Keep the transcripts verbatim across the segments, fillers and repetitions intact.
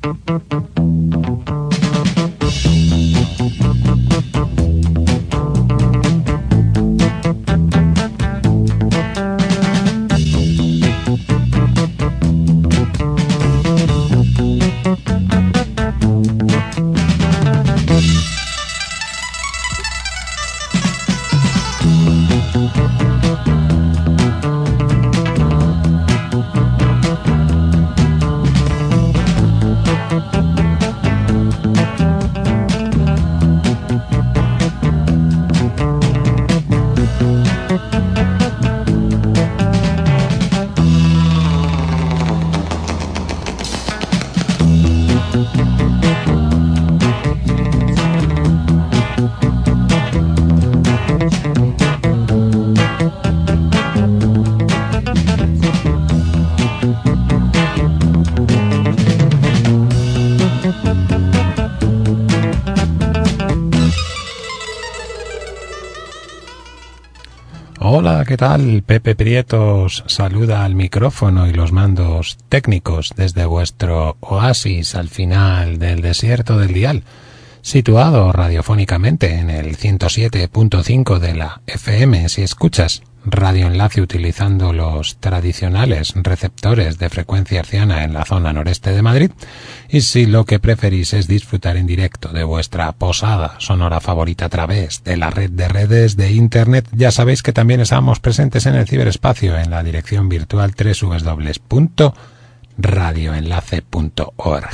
Hola, ¿qué tal? Pepe Prietos saluda al micrófono y los mandos técnicos desde vuestro oasis al final del desierto del dial, situado radiofónicamente en el ciento siete punto cinco de la F M si escuchas Radio Enlace utilizando los tradicionales receptores de frecuencia herciana en la zona noreste de Madrid, y si lo que preferís es disfrutar en directo de vuestra posada sonora favorita a través de la red de redes de internet, ya sabéis que también estamos presentes en el ciberespacio en la dirección virtual doble u doble u doble u punto radio enlace punto org.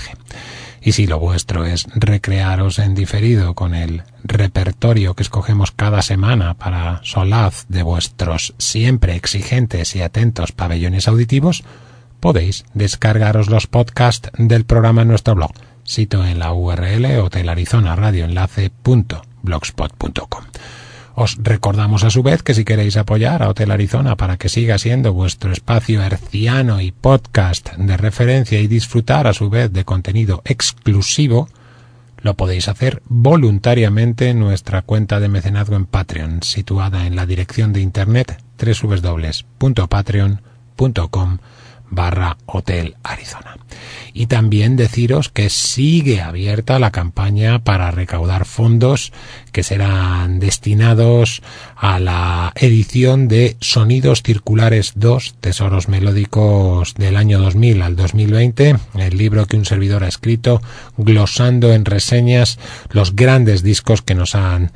Y si lo vuestro es recrearos en diferido con el repertorio que escogemos cada semana para solaz de vuestros siempre exigentes y atentos pabellones auditivos, podéis descargaros los podcasts del programa en nuestro blog, sito en la U R L hotel arizona radio enlace punto blogspot punto com. Os recordamos a su vez que si queréis apoyar a Hotel Arizona para que siga siendo vuestro espacio herciano y podcast de referencia y disfrutar a su vez de contenido exclusivo, lo podéis hacer voluntariamente en nuestra cuenta de mecenazgo en Patreon, situada en la dirección de internet doble u doble u doble u punto patreon punto com barra Hotel Arizona. Y también deciros que sigue abierta la campaña para recaudar fondos que serán destinados a la edición de Sonidos Circulares dos, Tesoros Melódicos del año dos mil al dos mil veinte, el libro que un servidor ha escrito glosando en reseñas los grandes discos que nos han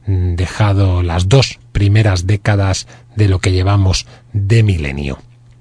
dejado las dos primeras décadas de lo que llevamos de milenio.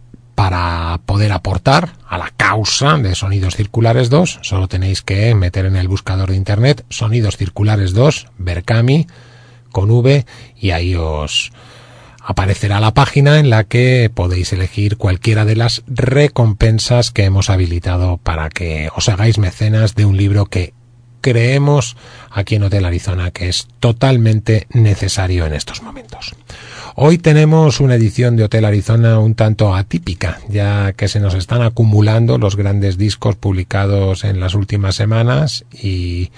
Para poder aportar a la causa de Sonidos Circulares dos, solo tenéis que meter en el buscador de internet Sonidos Circulares dos, Berkami, con V, y ahí os aparecerá la página en la que podéis elegir cualquiera de las recompensas que hemos habilitado para que os hagáis mecenas de un libro que creemos aquí en Hotel Arizona que es totalmente necesario en estos momentos. Hoy tenemos una edición de Hotel Arizona un tanto atípica, ya que se nos están acumulando los grandes discos publicados en las últimas semanas y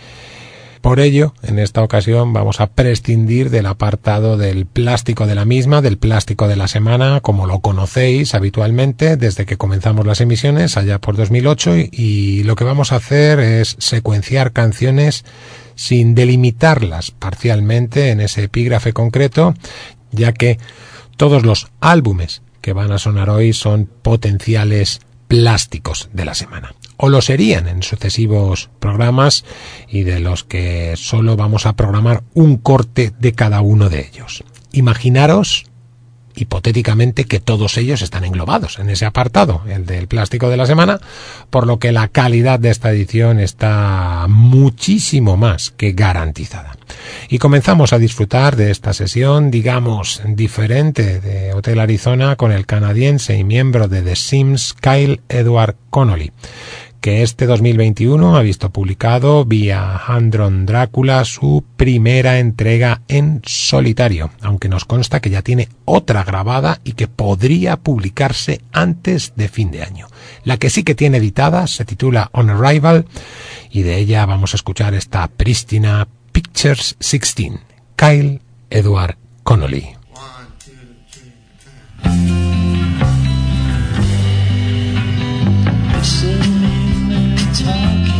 por ello, en esta ocasión vamos a prescindir del apartado del plástico de la misma, del plástico de la semana, como lo conocéis habitualmente desde que comenzamos las emisiones allá por dos mil ocho, y, y lo que vamos a hacer es secuenciar canciones sin delimitarlas parcialmente en ese epígrafe concreto, ya que todos los álbumes que van a sonar hoy son potenciales plásticos de la semana, o lo serían en sucesivos programas, y de los que solo vamos a programar un corte de cada uno de ellos. Imaginaros hipotéticamente que todos ellos están englobados en ese apartado, el del plástico de la semana, por lo que la calidad de esta edición está muchísimo más que garantizada. Y comenzamos a disfrutar de esta sesión, digamos, diferente de Hotel Arizona, con el canadiense y miembro de The Sims, Kyle Edward Connolly, que este dos mil veintiuno ha visto publicado vía Hand-Drawn Drácula su primera entrega en solitario, aunque nos consta que ya tiene otra grabada y que podría publicarse antes de fin de año. La que sí que tiene editada se titula On Arrival, y de ella vamos a escuchar esta prístina Pictures sixteen, Kyle Edward Connolly. One, two, three, four. Talking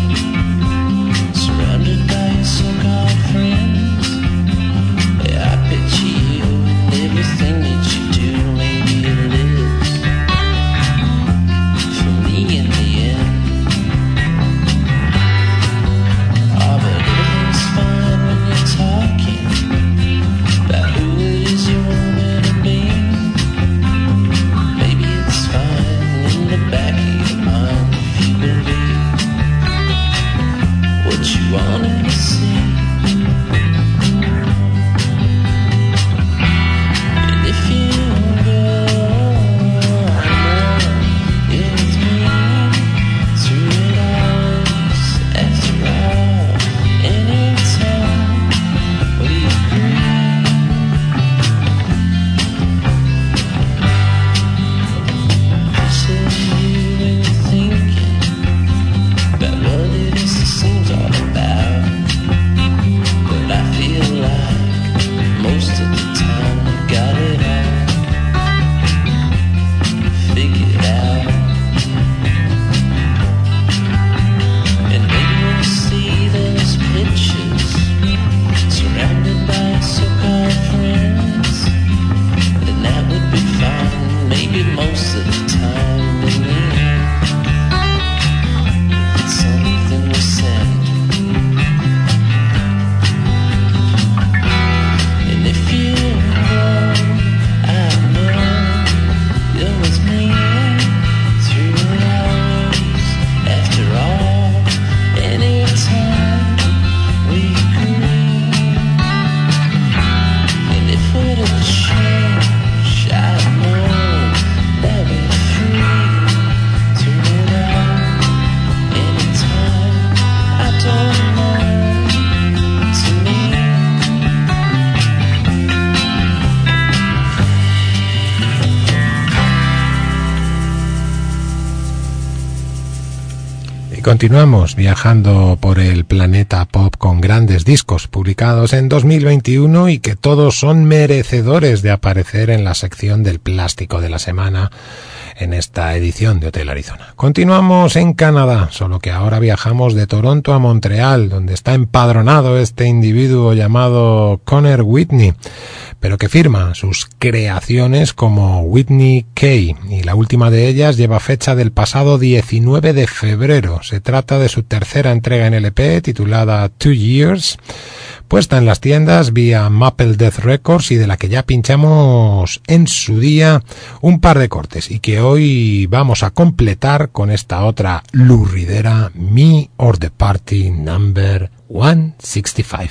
Y continuamos viajando por el planeta pop con grandes discos publicados en dos mil veintiuno y que todos son merecedores de aparecer en la sección del plástico de la semana en esta edición de Hotel Arizona. Continuamos en Canadá, solo que ahora viajamos de Toronto a Montreal, donde está empadronado este individuo llamado Conor Whitney, pero que firma sus creaciones como Whitney Kay, y la última de ellas lleva fecha del pasado diecinueve de febrero. Se trata de su tercera entrega en L P, titulada Two Years, puesta en las tiendas vía Maple Death Records y de la que ya pinchamos en su día un par de cortes y que hoy vamos a completar con esta otra lurridera, Me or the Party number one sixty-five.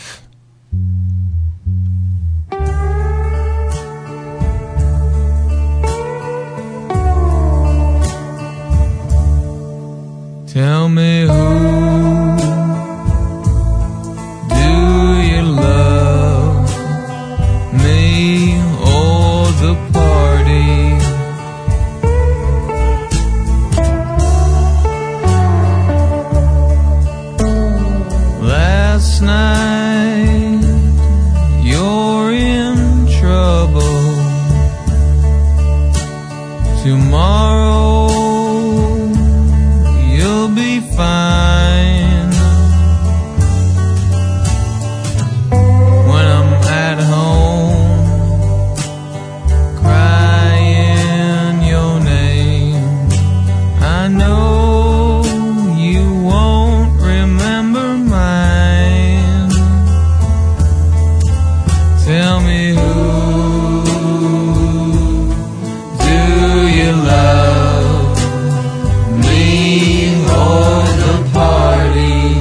Tell me who do you love, me or the party? Last night you're in trouble, tomorrow you'll be fine. When I'm at home crying your name, I know you won't remember mine. Tell me who do you love, me or the party?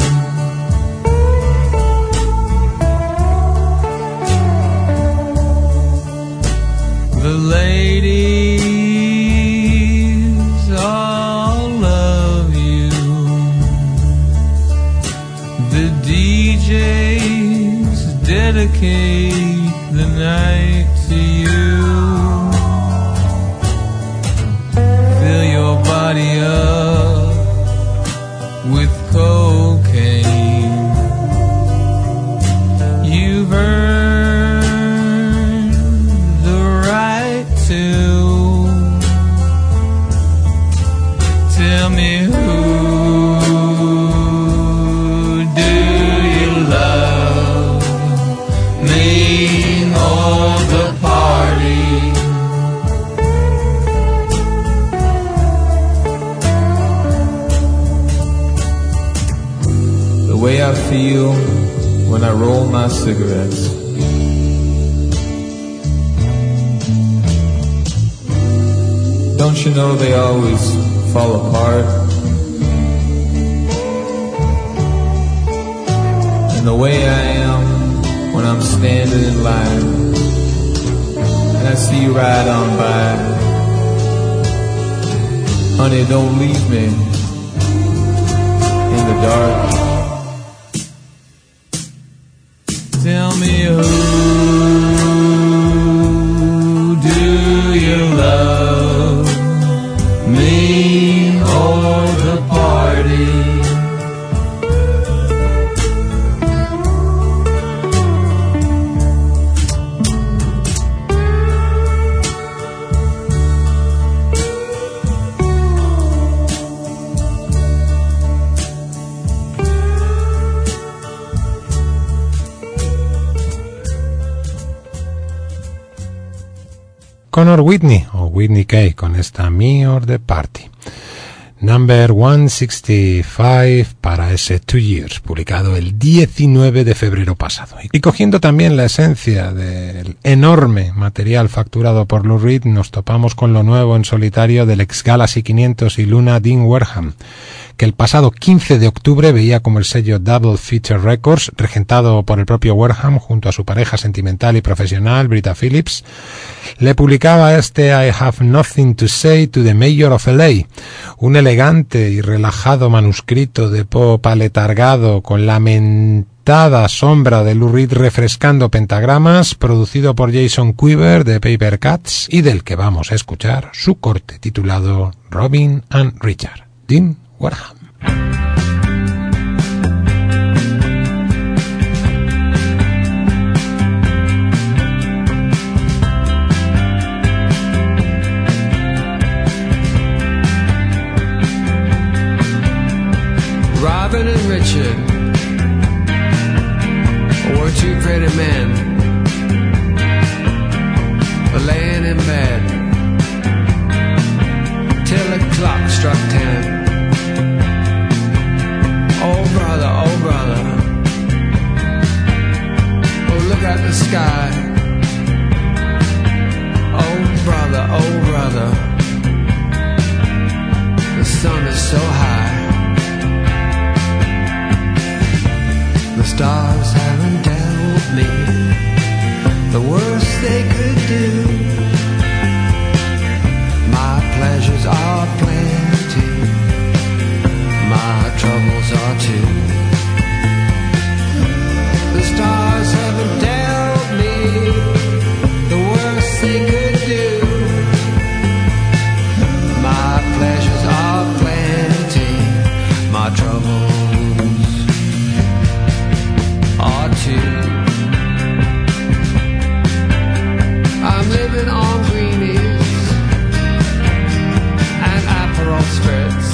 The ladies all love you, the D Js dedicate the night to you. Fill your body up with cocaine. You've earned the right to. Tell me who do you love, me or the party? The way I feel when I roll my cigarettes, don't you know they always fall apart? And the way I am when I'm standing in line and I see you ride on by, honey, don't leave me in the dark. Tell me who do you love, me or the party? Conor Whitney o Whitney Kay con esta Me or the Party number one sixty-five para ese Two Years, publicado el diecinueve de febrero pasado. Y cogiendo también la esencia del enorme material facturado por Lou Reed, nos topamos con lo nuevo en solitario del ex Galaxy quinientos y Luna Dean Wareham, que el pasado quince de octubre veía como el sello Double Feature Records, regentado por el propio Wareham junto a su pareja sentimental y profesional Britta Phillips, le publicaba este I Have Nothing to Say to the Mayor of L A, un elegante y relajado manuscrito de pop aletargado con la mentada sombra de Lou Reed refrescando pentagramas, producido por Jason Quiver de Paper Cuts y del que vamos a escuchar su corte titulado Robin and Richard, Dean Wareham. Robin and Richard were two pretty men laying in bed till the clock struck ten. Oh brother, oh brother, oh look at the sky. Oh brother, oh brother, the sun is so high. The stars haven't dealt me the worst they could do. My pleasures are plenty, my troubles are too. The stars haven't dealt me the worst they could do. My pleasures are plenty, my troubles are too. I'm living on greenies and Aperol spritz.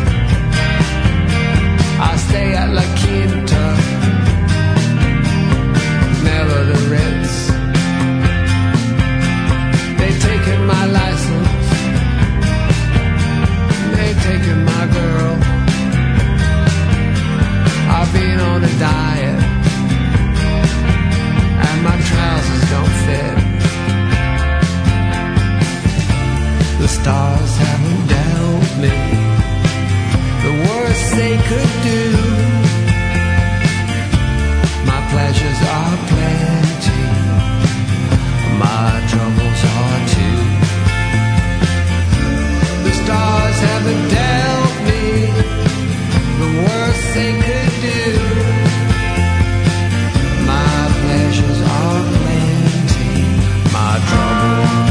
I stay at La Quinta, never the Ritz. They've taken my license, they've taken my girl. I've been on a diet and my trousers don't fit. The stars haven't dealt me the worst they could do. My pleasures are plenty, my troubles are too. The stars haven't dealt me the worst they could do. My pleasures are plenty, my troubles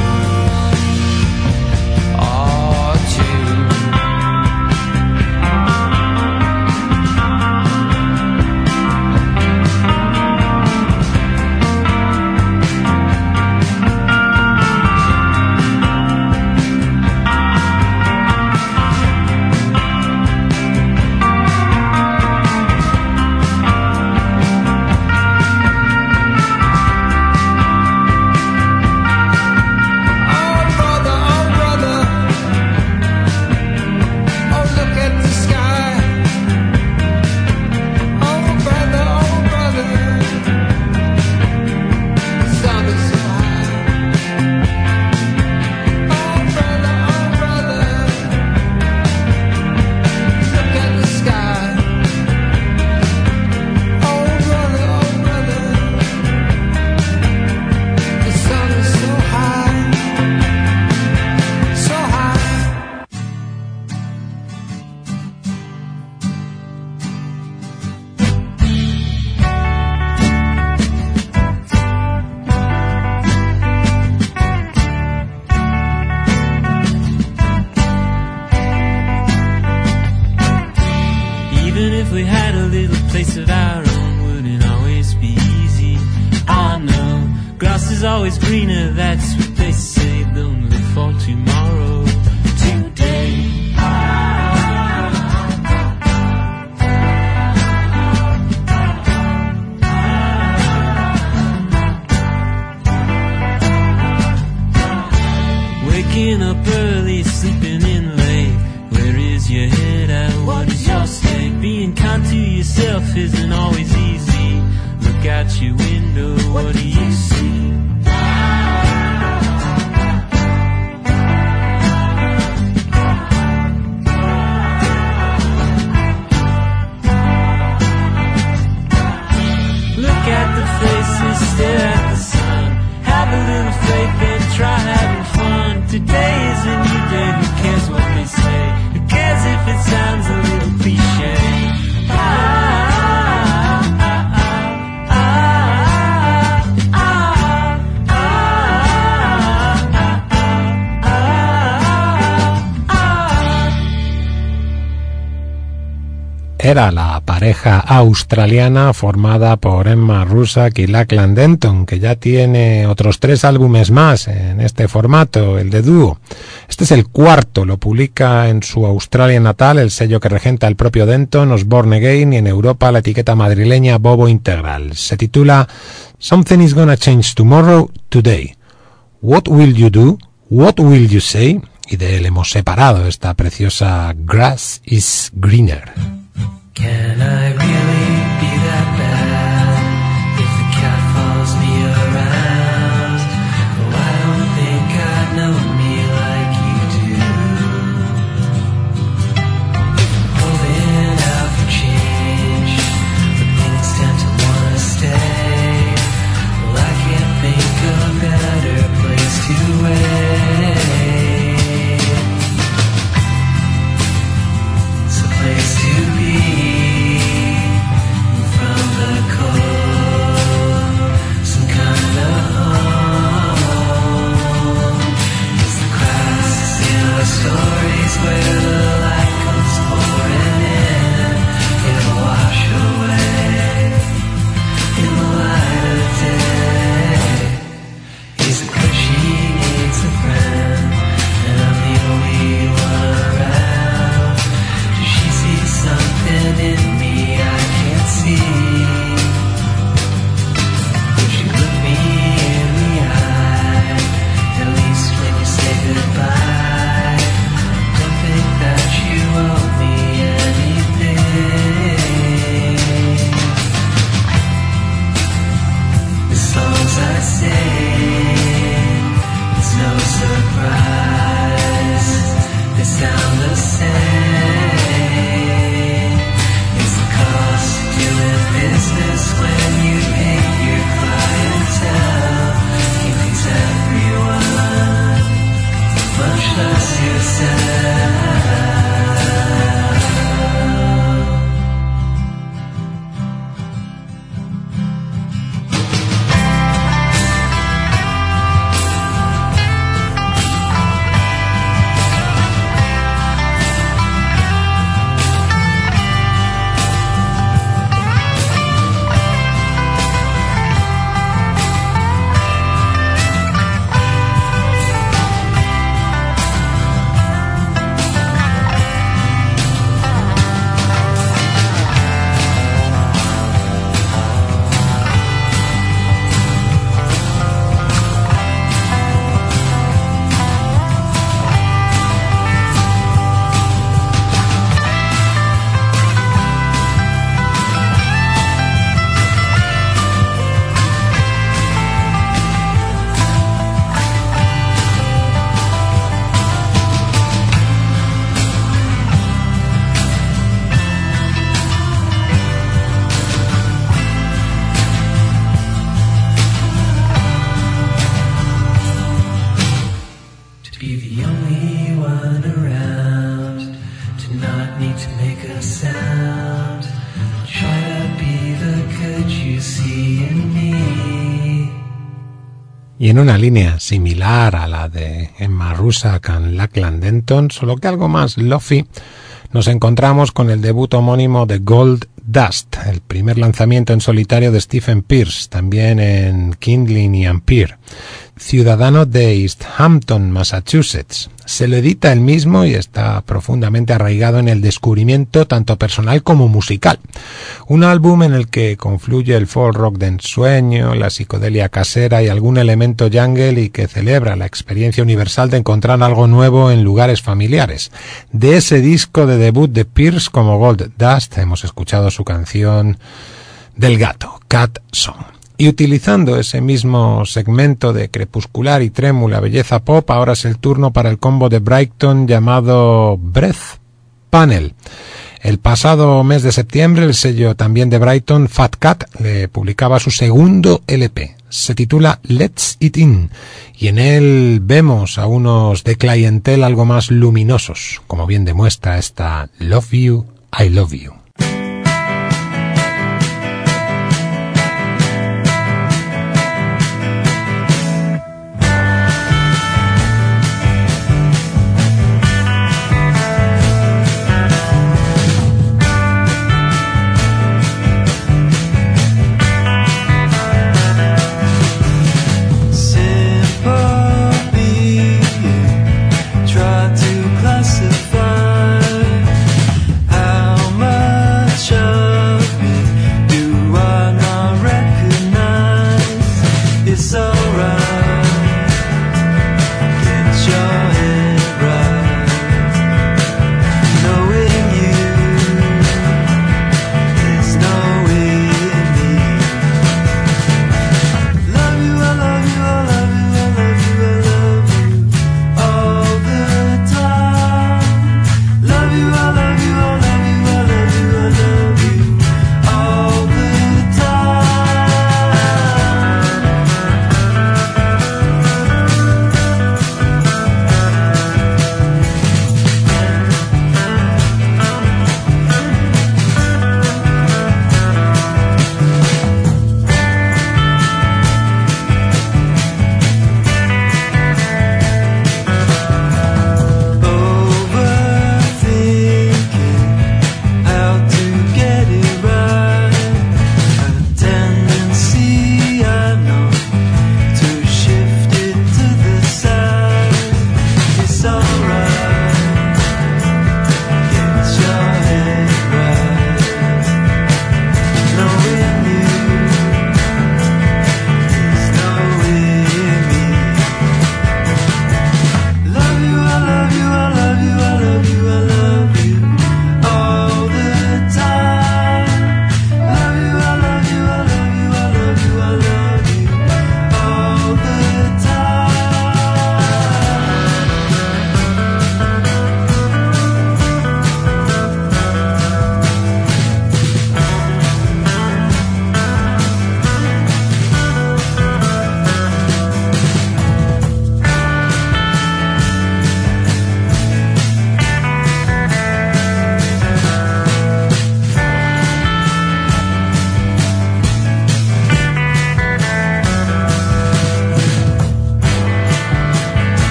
era la pareja australiana formada por Emma Rusak y Lachlan Denton, que ya tiene otros tres álbumes más en este formato, el de dúo. Este es el cuarto, lo publica en su Australia natal el sello que regenta el propio Denton, Osborne Again, y en Europa la etiqueta madrileña Bobo Integral. Se titula Something is Gonna Change Tomorrow, Today. What will you do? What will you say? Y de él hemos separado esta preciosa Grass is Greener. Can I really be that bad if the cat follows me around? Oh, I don't think I know me like you do. Holding out for change, but things tend to wanna stay. Well, I can't think of a better place to wait. It's a place to be. Stories where the light comes pouring in, it'll wash away in the light of day. He's a good, she needs a friend, and I'm the only one around. Does she see something in me I can't see? Would you look me in the eye, at least when you say goodbye? That you owe me anything. The songs I sing, it's no surprise. They sound the same. It's the cost of doing business when you hate your clientele. You please everyone, much less yourself. Y en una línea similar a la de Emma Rusak y Lachlan Denton, solo que algo más lofi, nos encontramos con el debut homónimo de Gold Dust, el primer lanzamiento en solitario de Stephen Pierce, también en Kindling y Ampere. Ciudadano de East Hampton, Massachusetts. Se lo edita él mismo y está profundamente arraigado en el descubrimiento tanto personal como musical. Un álbum en el que confluye el folk rock de ensueño, la psicodelia casera y algún elemento jungle, y que celebra la experiencia universal de encontrar algo nuevo en lugares familiares. De ese disco de debut de Pierce como Gold Dust hemos escuchado su canción del gato, Cat Song. Y utilizando ese mismo segmento de crepuscular y trémula belleza pop, ahora es el turno para el combo de Brighton llamado Breath Panel. El pasado mes de septiembre, el sello también de Brighton, Fat Cat, le publicaba su segundo L P. Se titula Let's It In, y en él vemos a unos de clientela algo más luminosos, como bien demuestra esta Love You, I Love You.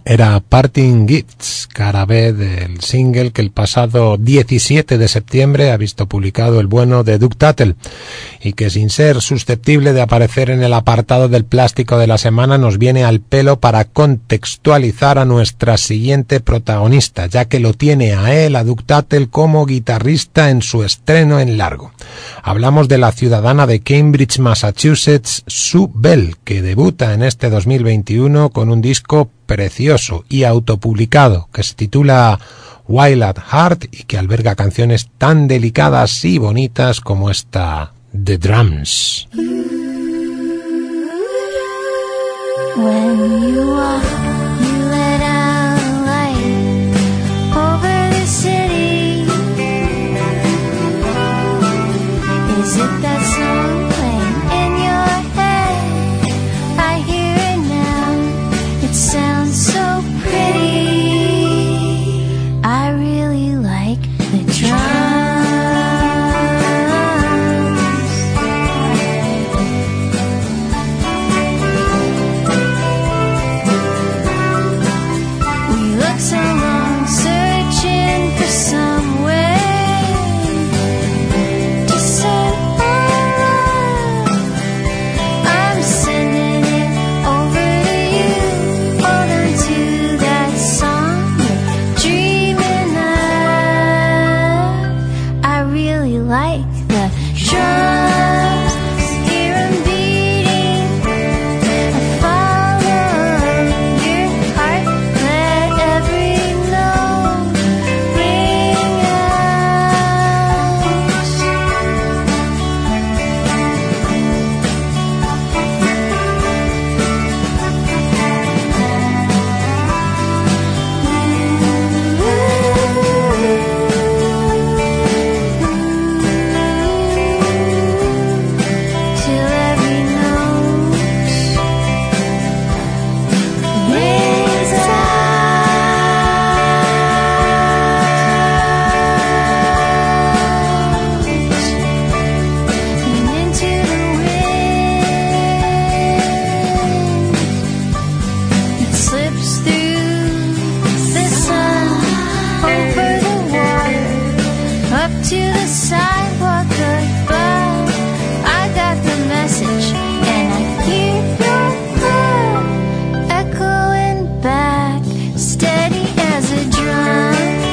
Era Parting Gifts, cara B del single que el pasado diecisiete de septiembre ha visto publicado el bueno de Doug Tuttle y que, sin ser susceptible de aparecer en el apartado del plástico de la semana, nos viene al pelo para contextualizar a nuestra siguiente protagonista, ya que lo tiene a él, a Doug Tuttle, como guitarrista en su estreno en largo. Hablamos de la ciudadana de Cambridge, Massachusetts, Sue Bell, que debuta en este dos mil veintiuno con un disco precioso y autopublicado que se titula Wild at Heart y que alberga canciones tan delicadas y bonitas como esta, The Drums. When you walk, you let out light over the city. Is it that song playing in your head? I hear it now. It sounds so pretty. I really like the drums. So long searching for some way to send our love. I'm sending it over to you. Hold on to that song you're dreaming of. I really like the drums. Hear 'em beating. I follow your heart. Let every note ring out. Till every note rings out. And into the wind, it slips through the sun, over the water, up to the sidewalk above. I got the message, and I hear your heart echoing back, steady as a drum.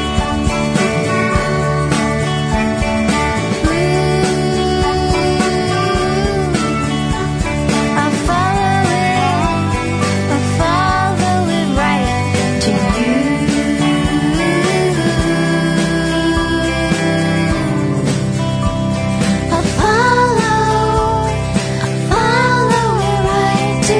Ooh, I'll follow it, I'll follow it right to you. I'll follow, I'll follow it right to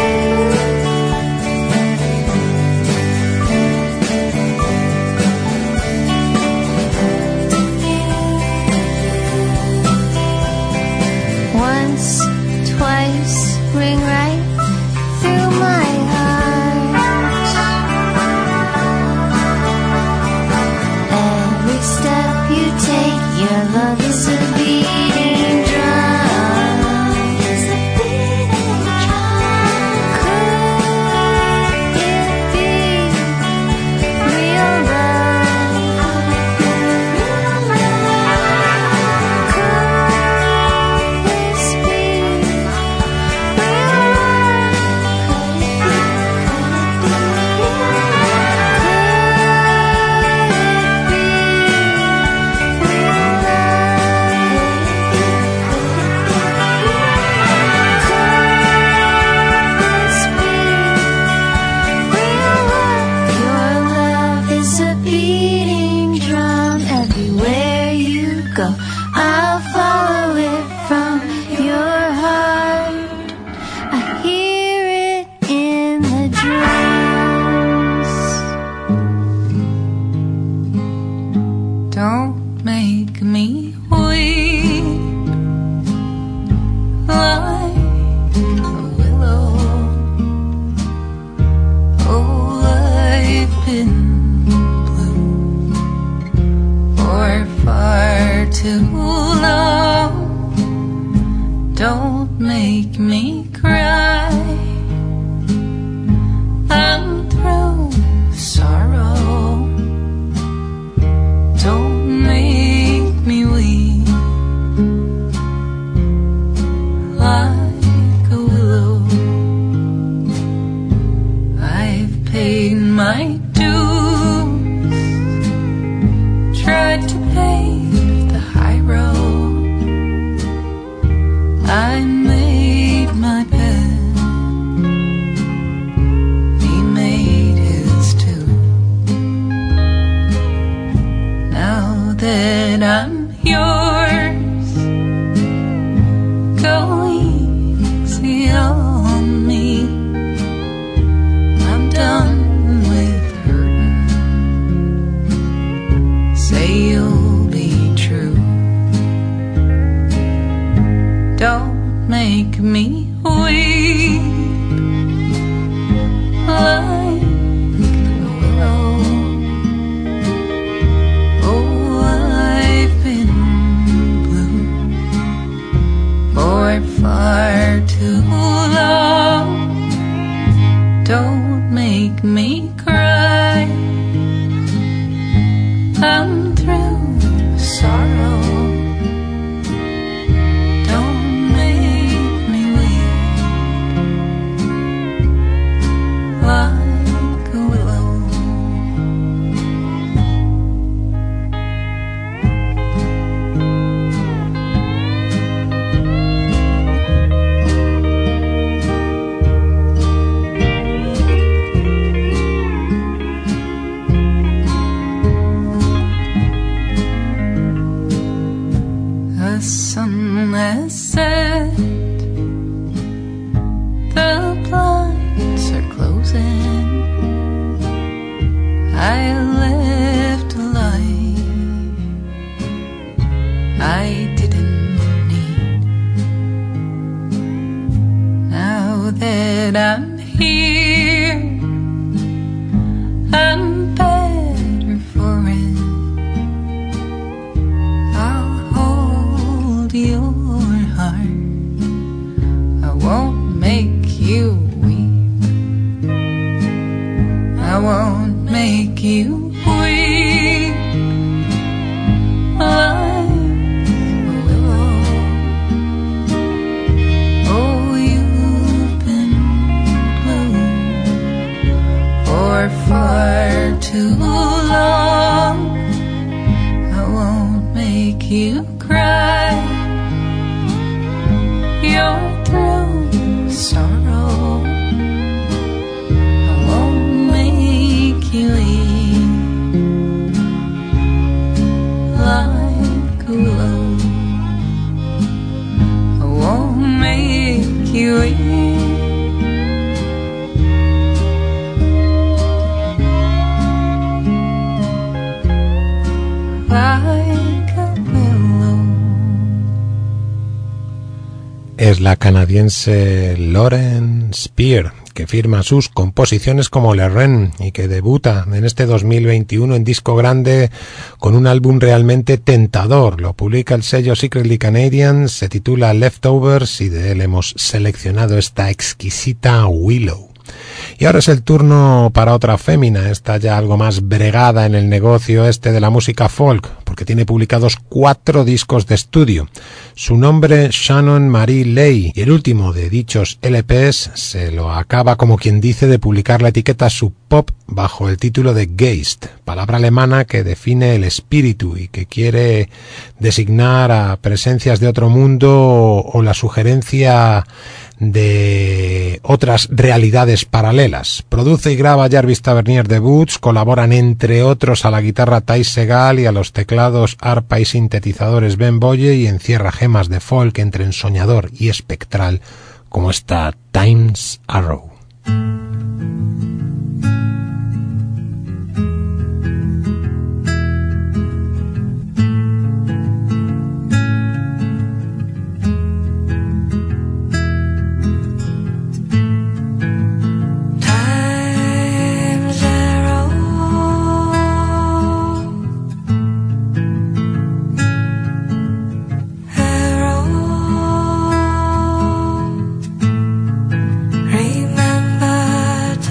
you. Once, twice, ring right through my heart. Every step you take, your love is a beating drum. Is a beating drum. Could it be real love? Could this be real love? Could it be? Could it be? Could it be real love? Your love is a beating drum. Everywhere you go, I'll follow it from your heart. I hear it in the drums. Don't make me weep like a willow. Oh, I've been blue for far too long. Don't make me cry. I'm through I made my bed, he made his too. Now that I'm yours, go easy on me. I'm done with hurting. Say you'll be true. Don't make me weep like a willow. Oh, I've been blue for far too long. Don't make me cry. I'm through with sorrow. Don't make me weep like a willow. The sun has set, the blinds are closing. I left a light I didn't need. Now that I'm here, I'm better for it. I'll hold your heart. I won't make you weep. I won't make you weep like a willow. Oh, you've been blue for far too long. I won't make you cry. You're through with sorrow. I won't make you weep like a willow. I won't make you weep like a willow. Es la canadiense Lauren Spear, que firma sus composiciones como Le Ren y que debuta en este dos mil veintiuno en disco grande con un álbum realmente tentador. Lo publica el sello Secretly Canadian, se titula Leftovers y de él hemos seleccionado esta exquisita Willow. Y ahora es el turno para otra fémina, esta ya algo más bregada en el negocio este de la música folk, porque tiene publicados cuatro discos de estudio. Su nombre, Shannon Marie Ley, y el último de dichos L Pes se lo acaba, como quien dice, de publicar la etiqueta Sub Pop bajo el título de Geist, palabra alemana que define el espíritu y que quiere designar a presencias de otro mundo o la sugerencia de otras realidades paralelas. Produce y graba Jarvis Tavernier de Boots, colaboran entre otros a la guitarra Ty Segall y a los teclados, arpa y sintetizadores Ben Boye, y encierra gemas de folk entre ensoñador y espectral como esta Time's Arrow. Remember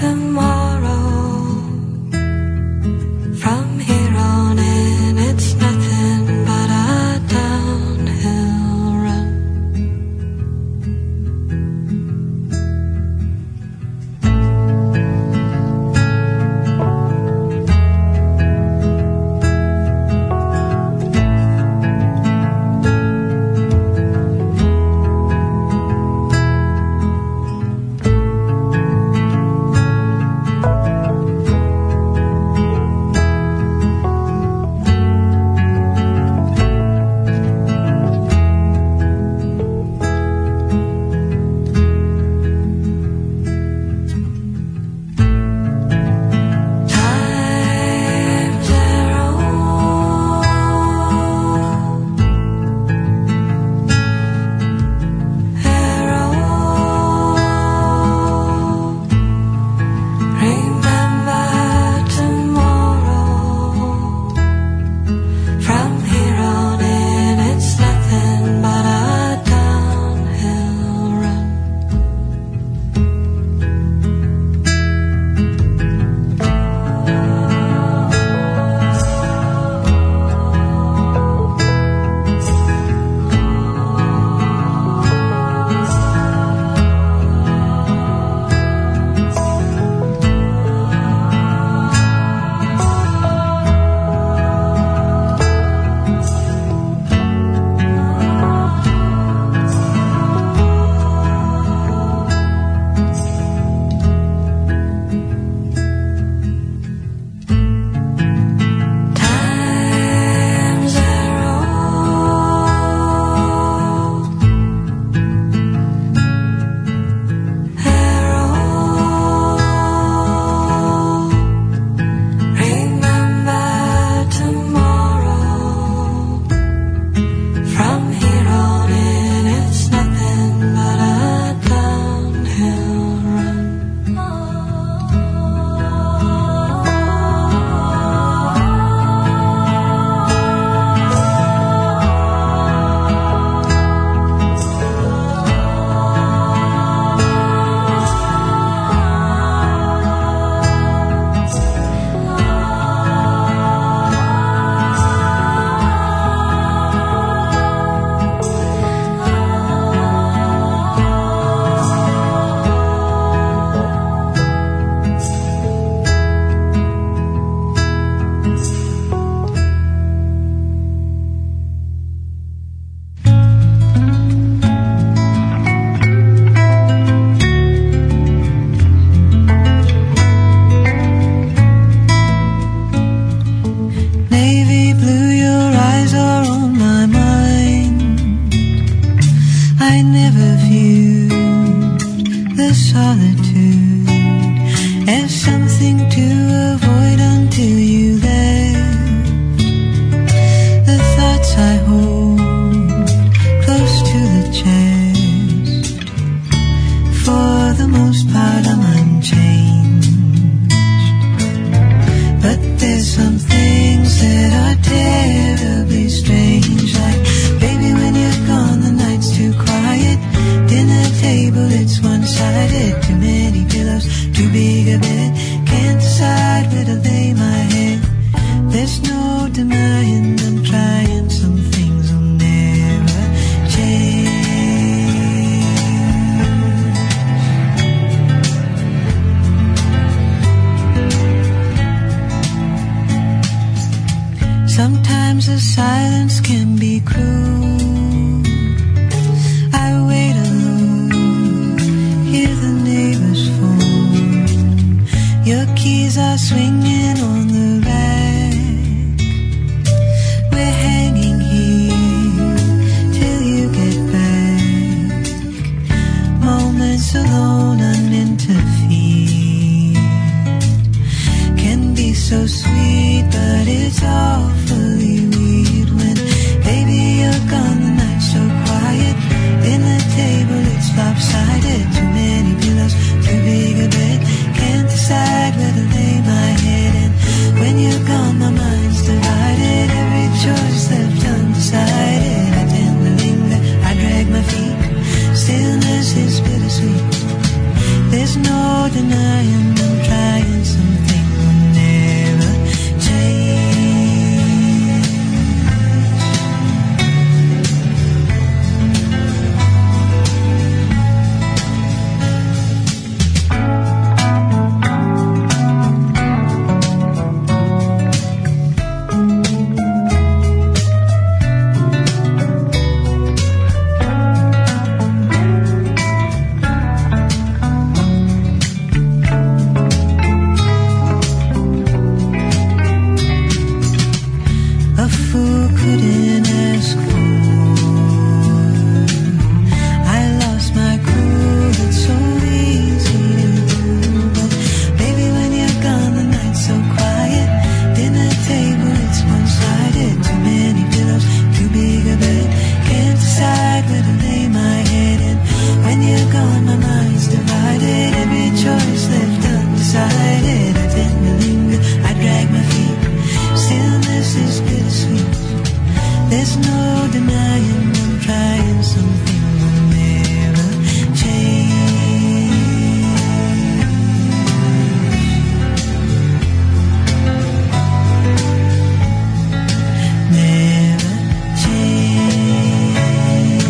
I never viewed the solitude as something to avoid until you left. The thoughts I hold close to the chest, for the most part I'm unchanged. But there's some things that are terribly strange, like baby when you're gone the night's too quiet, dinner table it's one-sided, too many pillows, too big a bed, can't decide where to lay my head. There's no denying I'm trying, some things will never change. Sometimes the silence can be cruel. I wait alone, hear the neighbor's phone. Your keys are swinging on the rack. We're hanging here till you get back. Moments alone, uninterfered, can be so sweet, but it's awfully weird when, baby, you're gone, the night's so quiet, dinner table, it's lopsided, too many pillows, too big a bed, can't decide where to lay my head. And when you're gone, my mind's divided, every choice left undecided. I tend to linger, I drag my feet, stillness is bittersweet. There's no denying I'm trying, something will never change. A fool couldn't ask for more. I lost my cool, it's so easy to do. But baby, when you're gone, the night's so quiet, dinner table, it's one-sided, too many pillows, too big a bed, can't decide where to lay my head. And when you're gone, my mind's divided, every choice left undecided. I tend to linger, I drag my feet, stillness is bittersweet. There's no denying I'm trying, something will never change. Never change.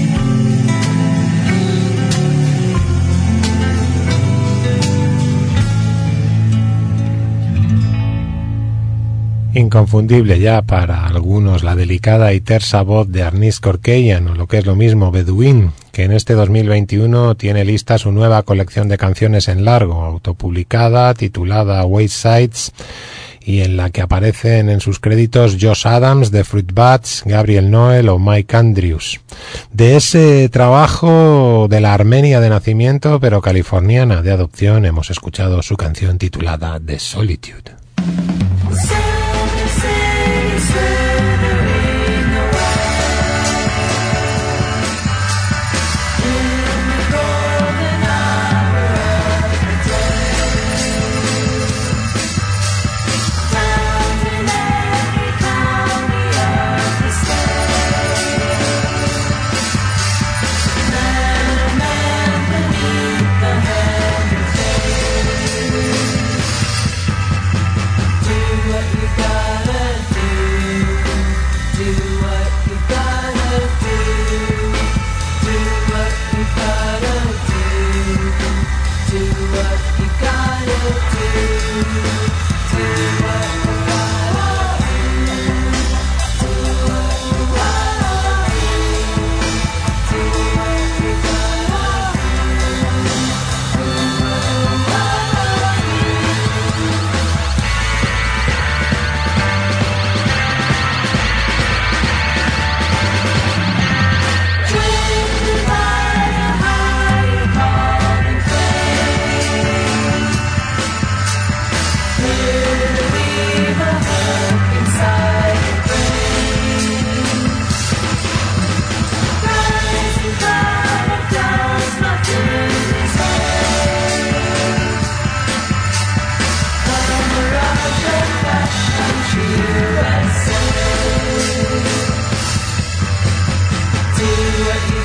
Inconfundible ya para algunos la delicada y tersa voz de Arnis Korkeyan, o lo que es lo mismo, Bedouin, que en este dos mil veintiuno tiene lista su nueva colección de canciones en largo, autopublicada, titulada Waysides, y en la que aparecen en sus créditos Josh Adams de Fruitbats, Gabriel Noel o Mike Andrews. De ese trabajo de la Armenia de nacimiento, pero californiana de adopción, hemos escuchado su canción titulada The Solitude. Do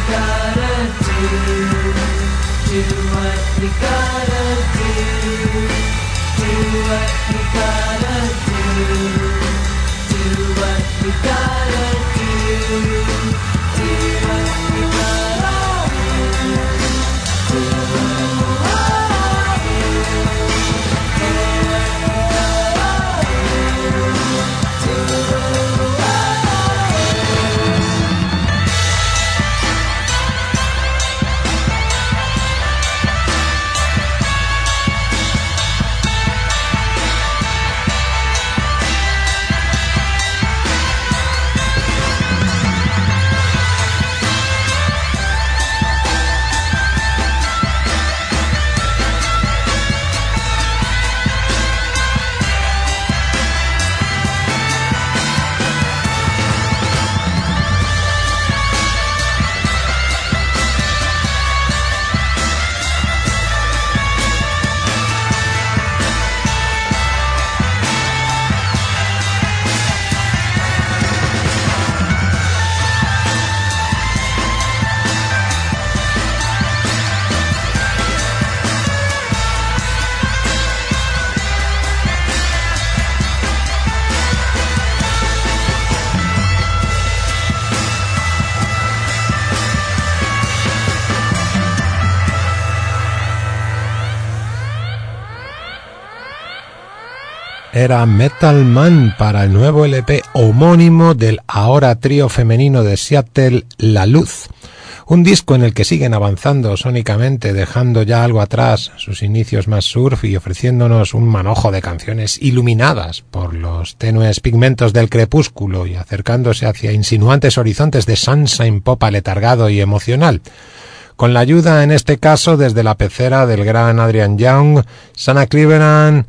Era Metal Man para el nuevo L P homónimo del ahora trío femenino de Seattle, La Luz. Un disco en el que siguen avanzando sónicamente, dejando ya algo atrás sus inicios más surf y ofreciéndonos un manojo de canciones iluminadas por los tenues pigmentos del crepúsculo y acercándose hacia insinuantes horizontes de sunshine pop aletargado y emocional. Con la ayuda, en este caso, desde la pecera del gran Adrian Young, Sana Cleveland,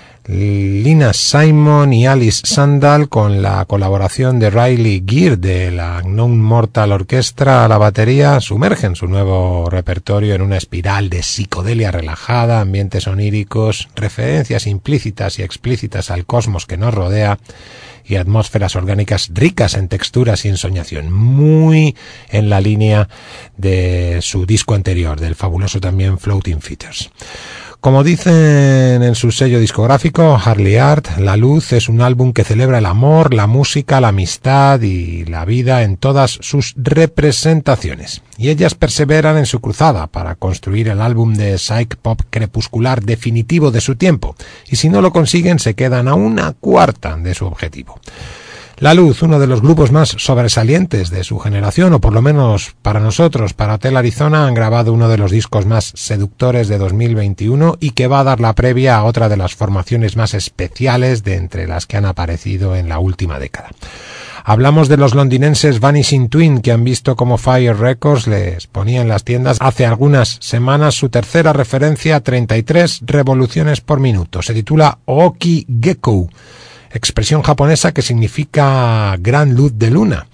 Lina Simon y Alice Sandal, con la colaboración de Riley Gear de la Unknown Mortal Orchestra a la batería, sumergen su nuevo repertorio en una espiral de psicodelia relajada, ambientes oníricos, referencias implícitas y explícitas al cosmos que nos rodea y atmósferas orgánicas ricas en texturas y ensoñación, muy en la línea de su disco anterior, del fabuloso también Floating Feathers. Como dicen en su sello discográfico, Harley Art, La Luz es un álbum que celebra el amor, la música, la amistad y la vida en todas sus representaciones. Y ellas perseveran en su cruzada para construir el álbum de psych pop crepuscular definitivo de su tiempo, y si no lo consiguen se quedan a una cuarta de su objetivo. La Luz, uno de los grupos más sobresalientes de su generación, o por lo menos para nosotros, para Hotel Arizona, han grabado uno de los discos más seductores de dos mil veintiuno y que va a dar la previa a otra de las formaciones más especiales de entre las que han aparecido en la última década. Hablamos de los londinenses Vanishing Twin, que han visto como Fire Records les ponía en las tiendas hace algunas semanas su tercera referencia a treinta y tres revoluciones por minuto. Se titula Ooki Gekko, expresión japonesa que significa gran luz de luna,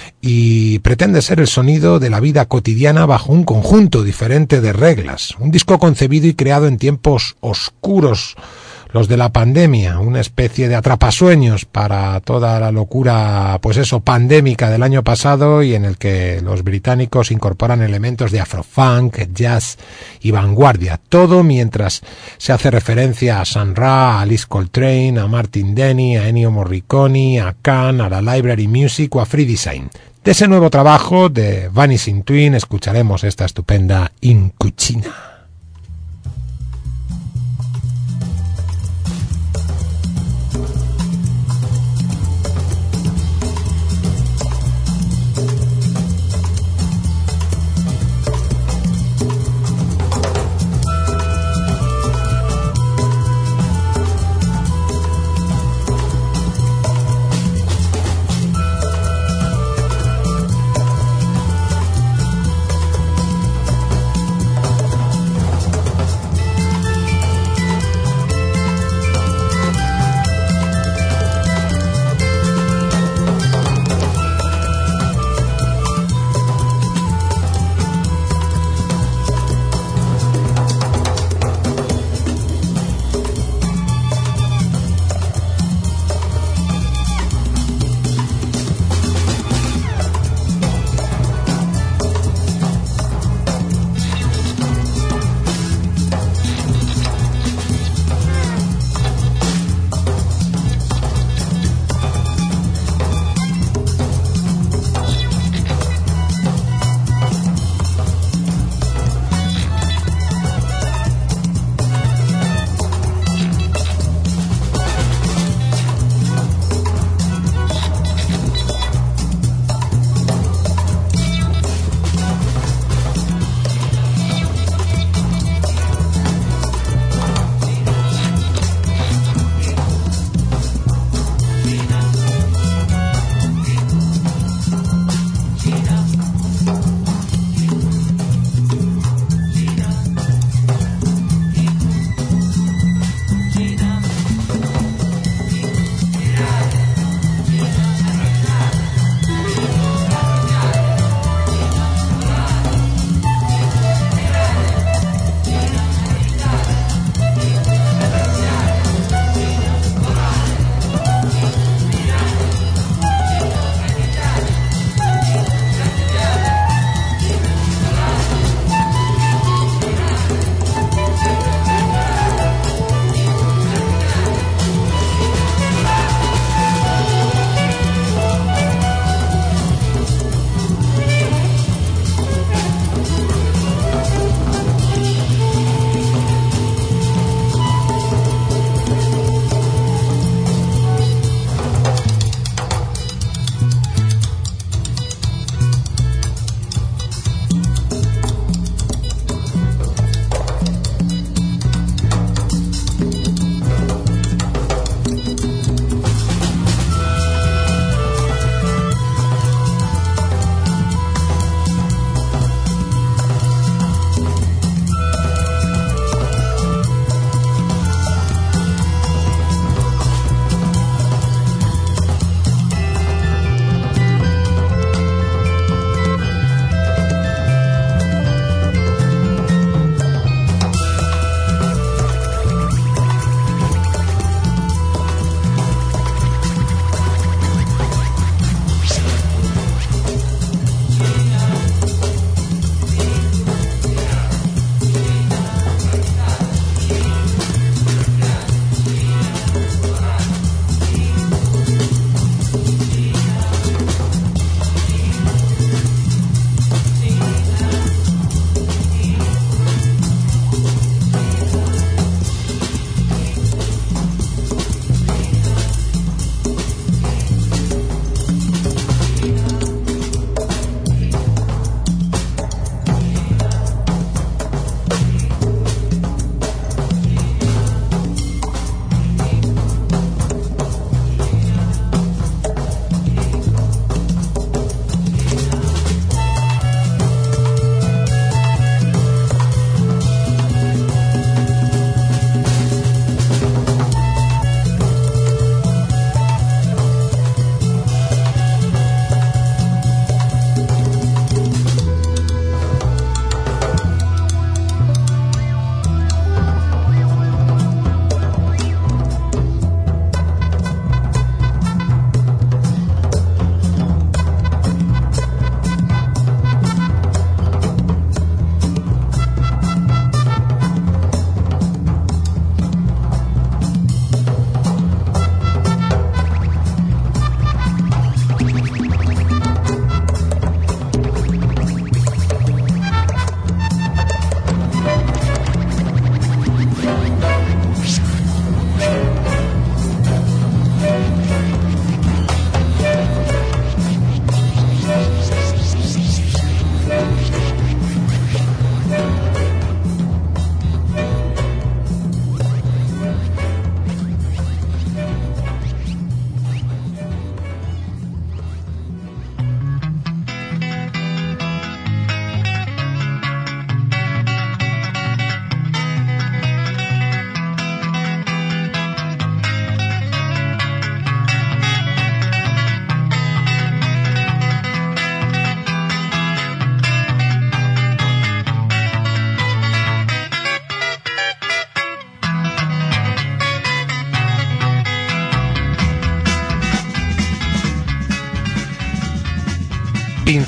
y pretende ser el sonido de la vida cotidiana bajo un conjunto diferente de reglas. Un disco concebido y creado en tiempos oscuros, los de la pandemia, una especie de atrapasueños para toda la locura, pues eso, pandémica del año pasado, y en el que los británicos incorporan elementos de afrofunk, jazz y vanguardia, todo mientras se hace referencia a Sun Ra, a Alice Coltrane, a Martin Denny, a Ennio Morricone, a Can, a la Library Music o a Free Design. De ese nuevo trabajo de Vanishing Twin escucharemos esta estupenda In Cucina.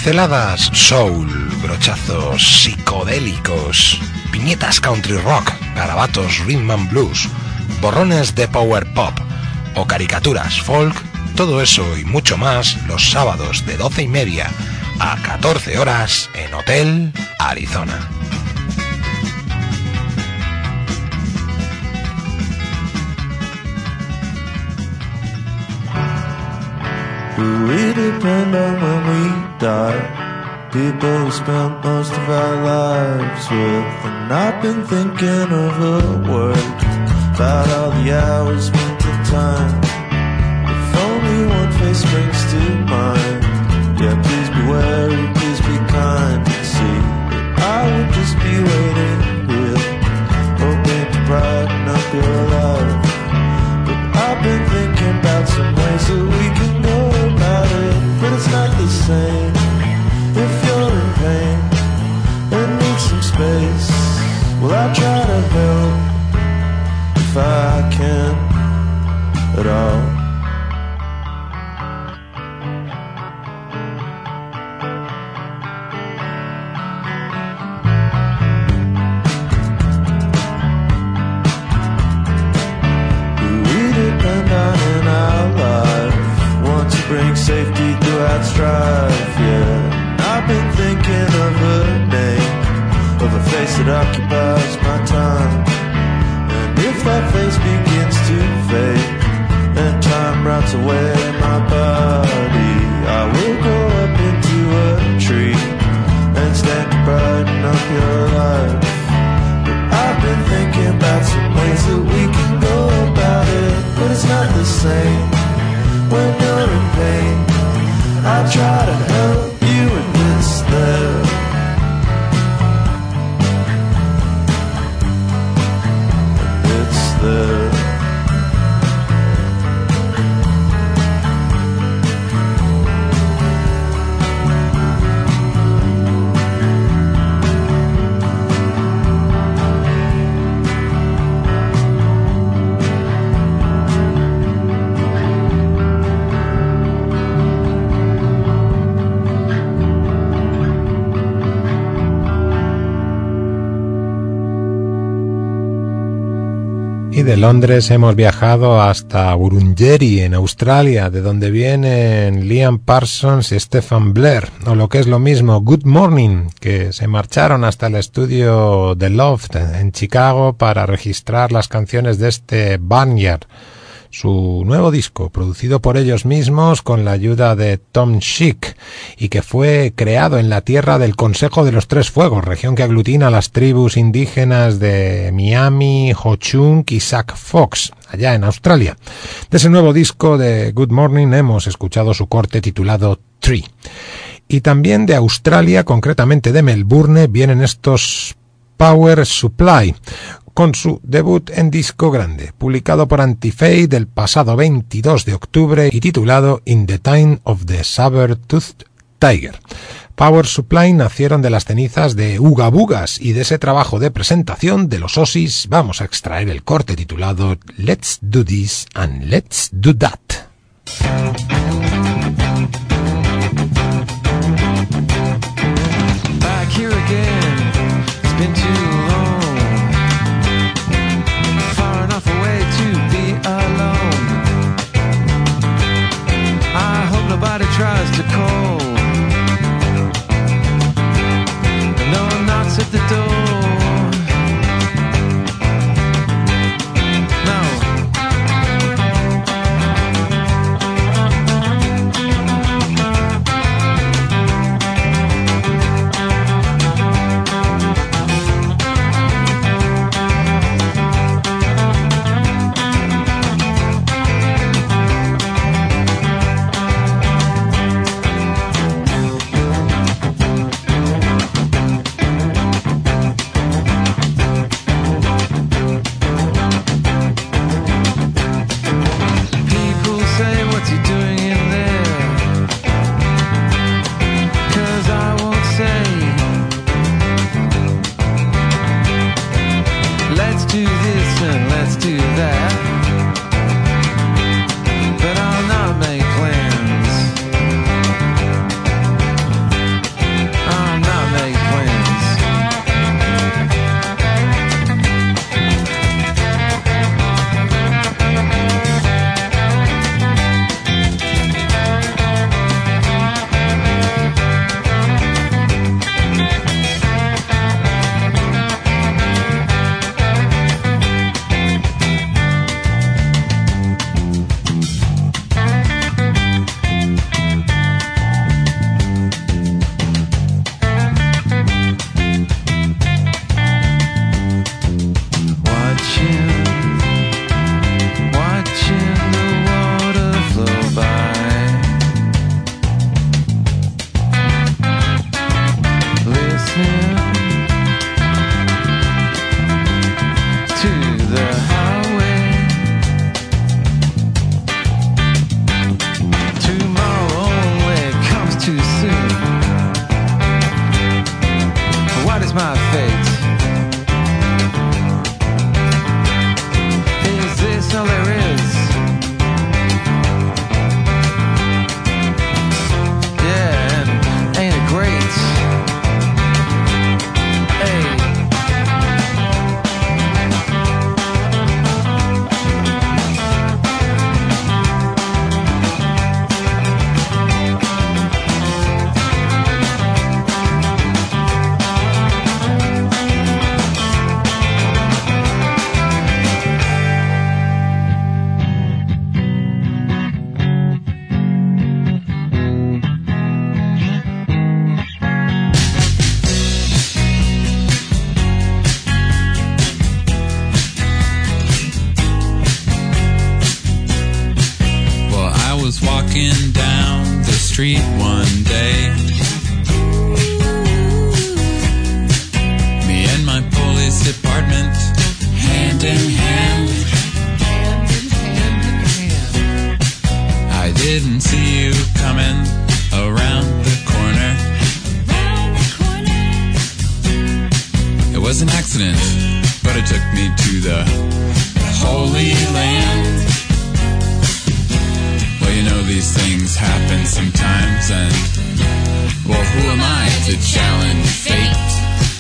Pinceladas soul, brochazos psicodélicos, viñetas country rock, garabatos rhythm and blues, borrones de power pop o caricaturas folk, todo eso y mucho más los sábados de doce y media a catorce horas en Hotel Arizona. We depend on when we die. People we spent most of our lives with. And I've been thinking of a word about all the hours spent in time. If only one face springs to mind. Yeah, please be wary, please be kind. And see that I would just be waiting here, hoping to brighten up your life. But I've been thinking about some ways that we can go about it, but it's not the same. If you're in pain and need some space, well, I try to help if I can at all. Bring safety throughout strife, yeah. I've been thinking of a name, of a face that occupies my time. And if that face begins to fade, and time rots away my body, I will go up into a tree, and stand to brighten up your life. But I've been thinking about some ways that we can go about it, but it's not the same. When you're in pain, I try to help you and it's there. And it's there. Y de Londres hemos viajado hasta Wurundjeri, en Australia, de donde vienen Liam Parsons y Stephen Blair, o lo que es lo mismo, Good Morning, que se marcharon hasta el estudio The Loft en Chicago para registrar las canciones de este Barnyard, su nuevo disco, producido por ellos mismos con la ayuda de Tom Schick, y que fue creado en la tierra del Consejo de los Tres Fuegos, región que aglutina a las tribus indígenas de Miami, Ho-Chunk y Sac Fox, allá en Australia. De ese nuevo disco de Good Morning hemos escuchado su corte titulado Tree. Y también de Australia, concretamente de Melbourne, vienen estos Power Supply, con su debut en disco grande, publicado por Anti-Fade el pasado veintidós de octubre y titulado In the Time of the Saber-Toothed Tiger. Power Supply nacieron de las cenizas de Uga Bugas, y de ese trabajo de presentación de los Aussies vamos a extraer el corte titulado Let's Do This and Let's Do That. Back here again, it's been too long. Far enough away to be alone. I hope nobody tries to call. No one knocks at the door. street one day. Me and my police department, hand in hand. I didn't see you coming around the corner. It was an accident, but it took me to the Holy Land. Well, you know these things happen sometimes, and well, who am I to challenge fate?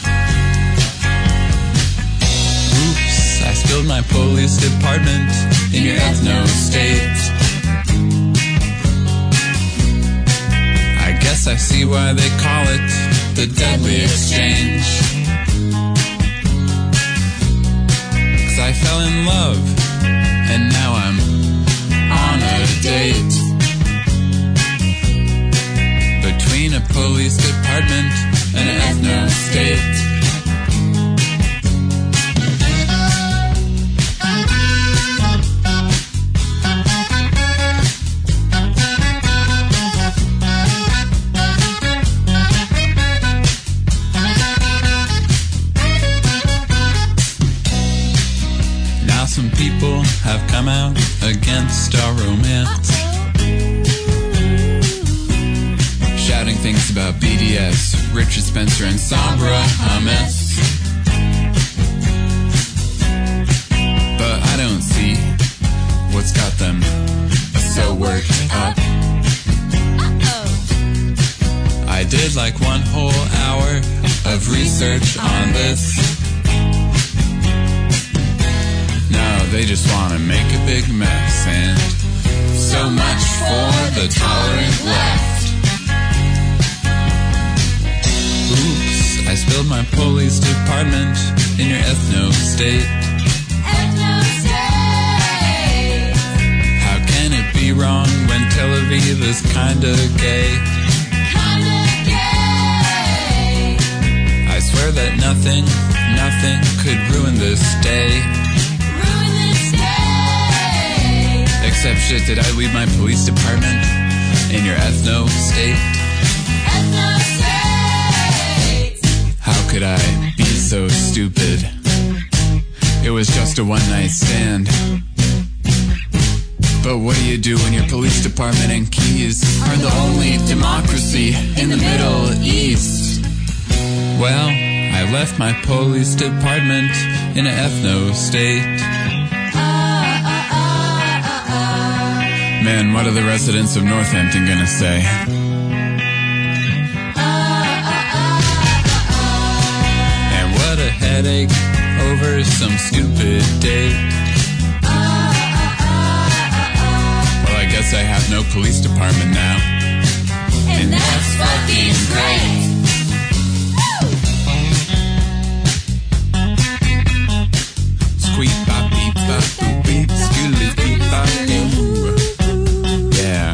Oops, I spilled my police department in your ethno state. I guess I see why they call it the deadly exchange. Cause I fell in love, and now I'm on a date between a police department and an ethno state. Some people have come out against our romance, shouting things about B D S, Richard Spencer and Sabra Hummus. But I don't see what's got them so worked up. I did like one whole hour of research on this. They just want to make a big mess, and so much for the tolerant left. Oops, I spilled my police department in your ethno state. Ethno state. How can it be wrong when Tel Aviv is kinda gay? Kinda gay. I swear that nothing, nothing could ruin this day. Except shit, did I leave my police department in your ethno state? Ethno state! How could I be so stupid? It was just a one-night stand. But what do you do when your police department and keys are the only democracy in the Middle East? Well, I left my police department in an ethno state. Man, what are the residents of Northampton gonna say? And what a headache over some stupid date. Well, I guess I have no police department now. And that's fucking great! Squeak, bop, beep, bop, boop, beep, skooly, beep, bop, doo. Yeah.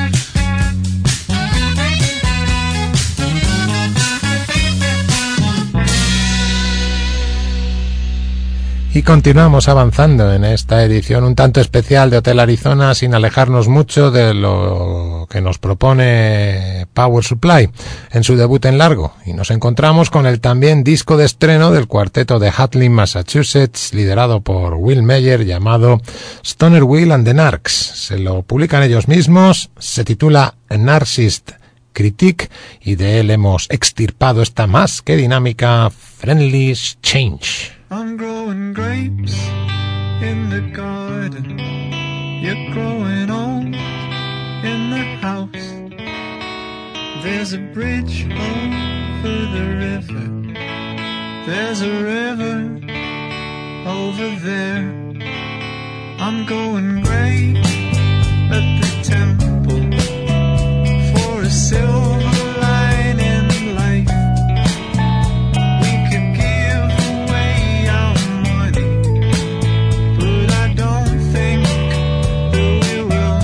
Y continuamos avanzando en esta edición un tanto especial de Hotel Arizona, sin alejarnos mucho de lo que nos propone Power Supply en su debut en largo, y nos encontramos con el también disco de estreno del cuarteto de Hadley, Massachusetts, liderado por Will Meyer, llamado Stoner Will and the Narcs. Se lo publican ellos mismos, se titula Narcissist Critique, y de él hemos extirpado esta más que dinámica Friendly Change. I'm growing grapes in the garden. You're growing old in the house. There's a bridge over the river. There's a river over there. I'm going gray at the temple for a silver line in life. We could give away our money, but I don't think that we will.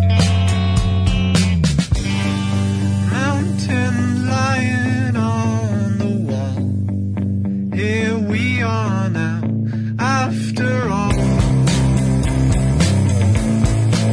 Mountain lion on the wall. Here we are now, after all.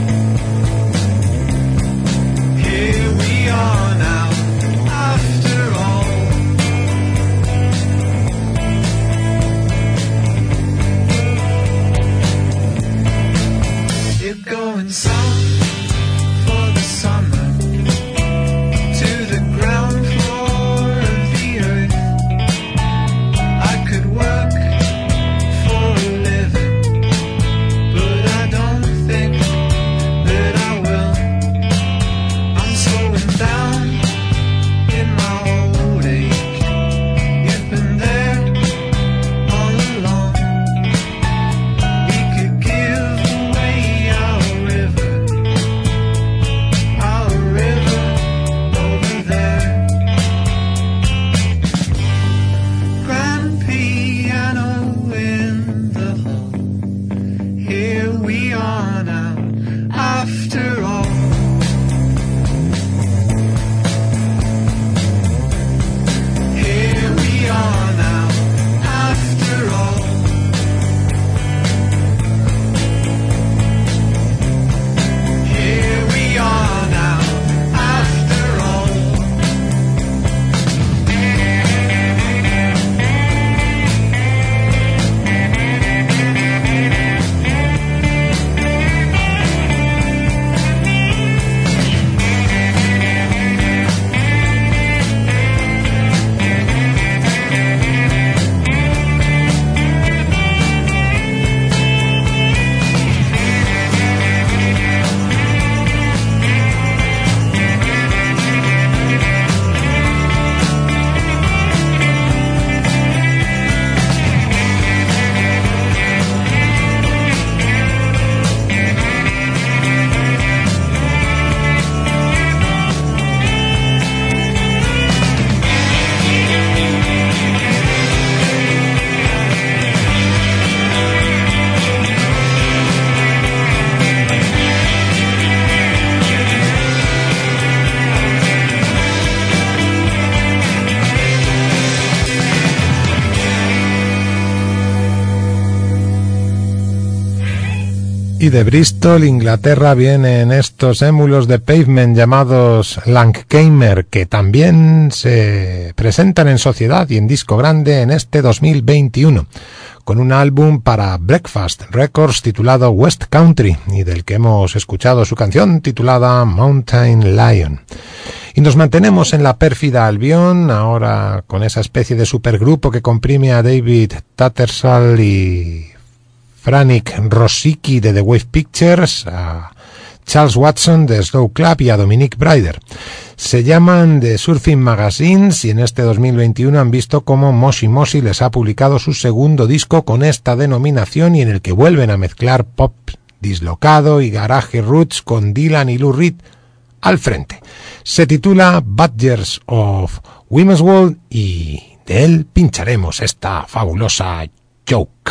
Y de Bristol, Inglaterra, vienen estos émulos de Pavement llamados Langkamer, que también se presentan en sociedad y en disco grande en este dos mil veintiuno, con un álbum para Breakfast Records titulado West Country, y del que hemos escuchado su canción titulada Mountain Lion. Y nos mantenemos en la pérfida Albion, ahora con esa especie de supergrupo que comprime a David Tattersall y Frank Rosicki de The Wave Pictures, a Charles Watson de Slow Club y a Dominic Brider. Se llaman The Surfing Magazines y en este dos mil veintiuno han visto cómo Moshi Moshi les ha publicado su segundo disco con esta denominación y en el que vuelven a mezclar pop dislocado y garage roots con Dylan y Lou Reed al frente. Se titula Badgers of Women's World y de él pincharemos esta fabulosa Joke.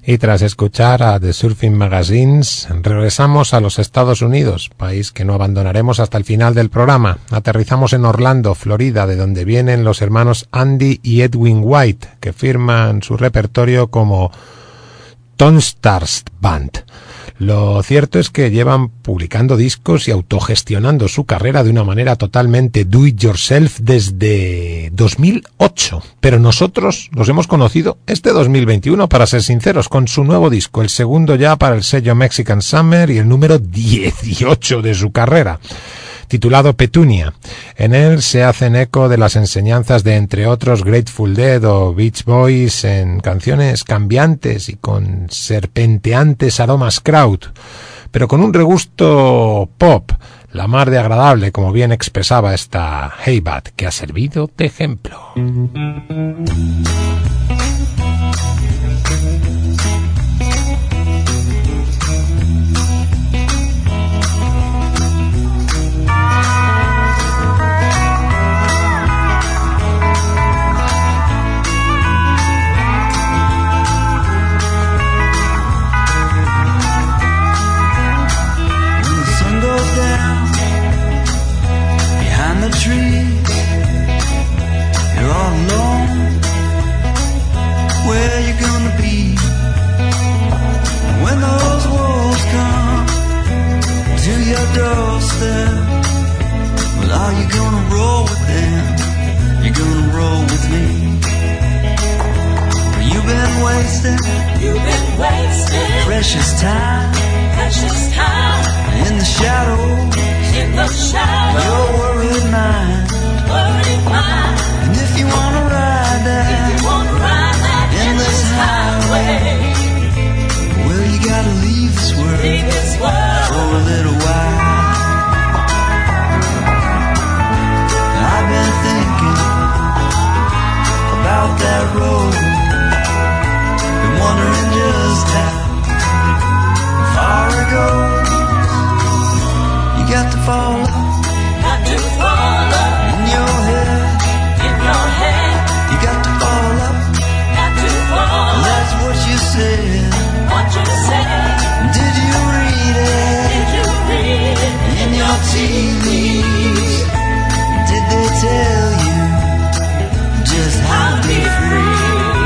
Y tras escuchar a The Surfing Magazines, regresamos a los Estados Unidos, país que no abandonaremos hasta el final del programa. Aterrizamos en Orlando, Florida, de donde vienen los hermanos Andy y Edwin White, que firman su repertorio como Tonstars Band. Lo cierto es que llevan publicando discos y autogestionando su carrera de una manera totalmente do-it-yourself desde dos mil ocho. Pero nosotros los hemos conocido este dos mil veintiuno, para ser sinceros, con su nuevo disco, el segundo ya para el sello Mexican Summer y el número dieciocho de su carrera, titulado Petunia. En él se hacen eco de las enseñanzas de, entre otros, Grateful Dead o Beach Boys en canciones cambiantes y con serpenteantes aromas kraut, pero con un regusto pop, la mar de agradable, como bien expresaba esta Hey Bad, que ha servido de ejemplo. Trees, you're all alone. Where you gonna be when those wolves come to your doorstep? Well, are you gonna roll with them? You're gonna roll with me. You've been wasting, you've been wasting precious time, precious time in the shadows, in the shadows. Your worried mind, worried mind. And if you wanna ride that, if you wanna ride that endless highway, well, you gotta leave this world, leave this world for a little while. I've been thinking about that road, been wondering just how far it goes. You got to fall up, got to fall up in your head, in your head. You got to fall up, got to fall up. That's what you said, what you said. Did you read it? Did you read it in your tea leaves? Did they tell you just how to be free?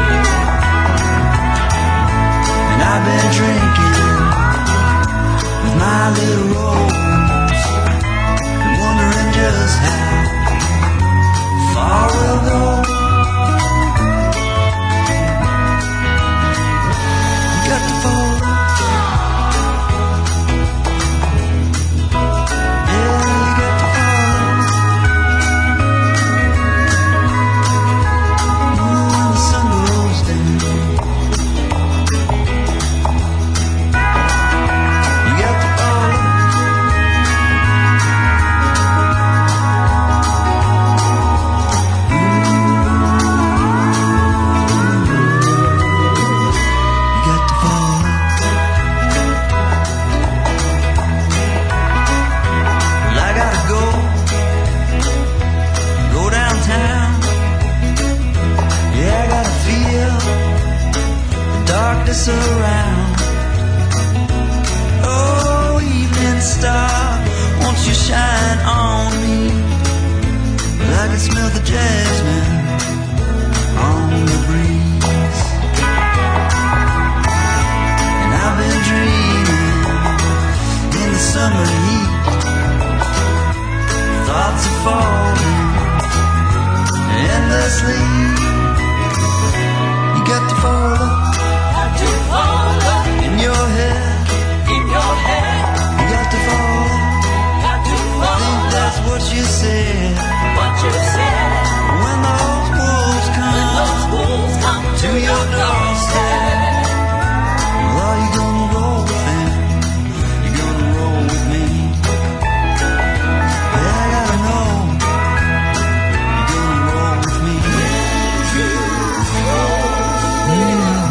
And I've been drinking with my little rose, and wondering just how far we'll go. You got to fall up. Around. Oh, evening star, won't you shine on me? I can smell the jasmine on the breeze, and I've been dreaming in the summer heat. Thoughts are falling endlessly. You got to fall up, to fall up in your head, in your head. You got to fall up, got to fall I think that's what you said, what you said. When those wolves come, when those wolves come to your doorstep, well, are you gonna roll with them? You gonna roll with me? Yeah, I gotta know. You gonna roll with me? You roll. Yeah.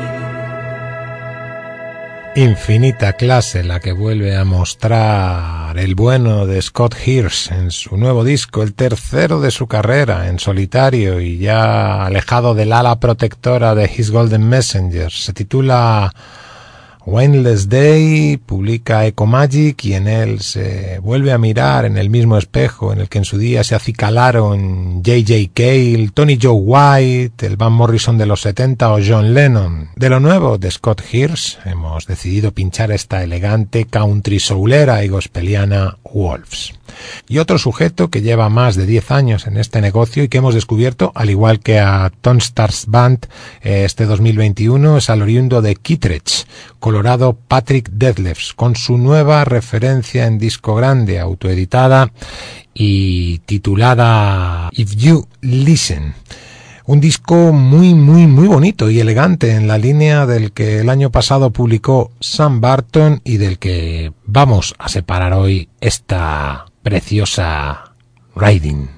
Infinita clase la que vuelve a mostrar Soundbar, el bueno de Scott Hirsch, en su nuevo disco, el tercero de su carrera, en solitario y ya alejado del ala protectora de His Golden Messengers. Se titula Wineless Day, publica Echo Magic y en él se vuelve a mirar en el mismo espejo en el que en su día se acicalaron J J Cale, Tony Joe White, el Van Morrison de los setenta o John Lennon. De lo nuevo de Scott Hirsch hemos decidido pinchar esta elegante country soulera y gospeliana Wolves. Y otro sujeto que lleva más de diez años en este negocio y que hemos descubierto, al igual que a Tom Stars Band este dos mil veintiuno, es al oriundo de Kittredge, Colorado, Patrick Detlefs, con su nueva referencia en disco grande, autoeditada y titulada If You Listen. Un disco muy, muy, muy bonito y elegante en la línea del que el año pasado publicó Sam Barton y del que vamos a separar hoy esta preciosa Riding.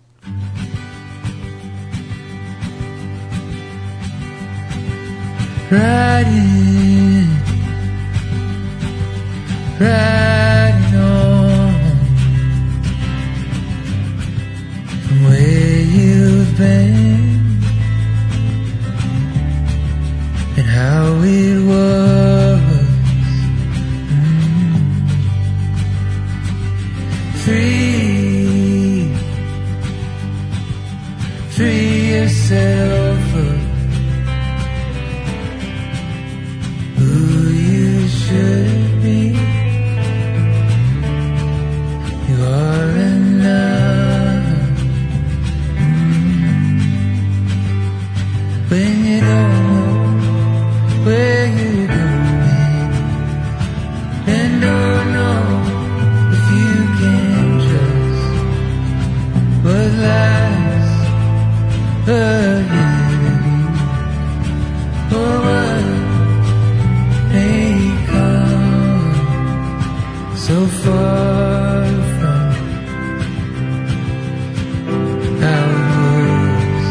Riding, riding on from where you've been and how it was. Mm. Free, free yourself of who you should be. You are enough. Mm. When you don't know where you're going and don't know if you can trust what lies ahead of you or what may come so far from how it was.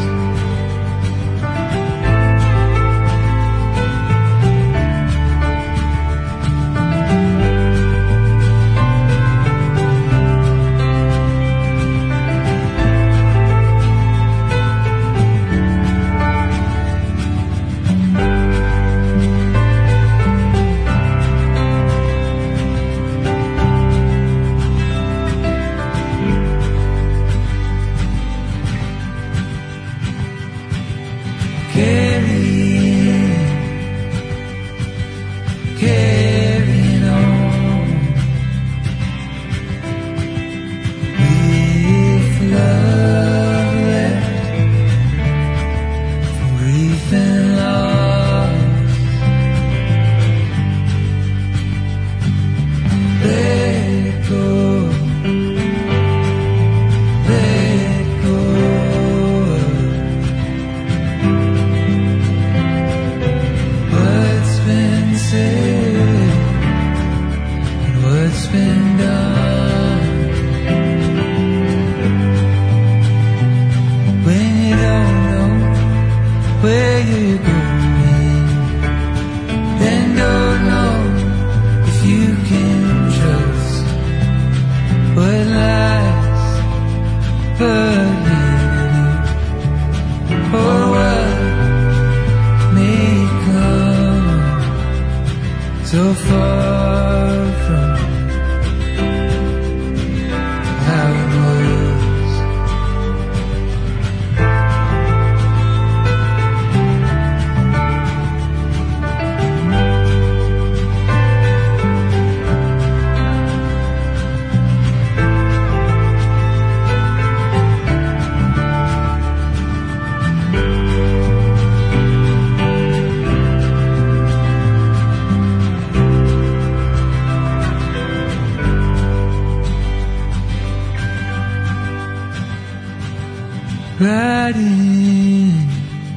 Riding,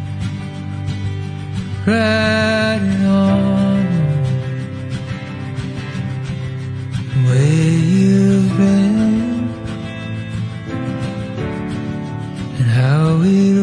riding on where you've been and how it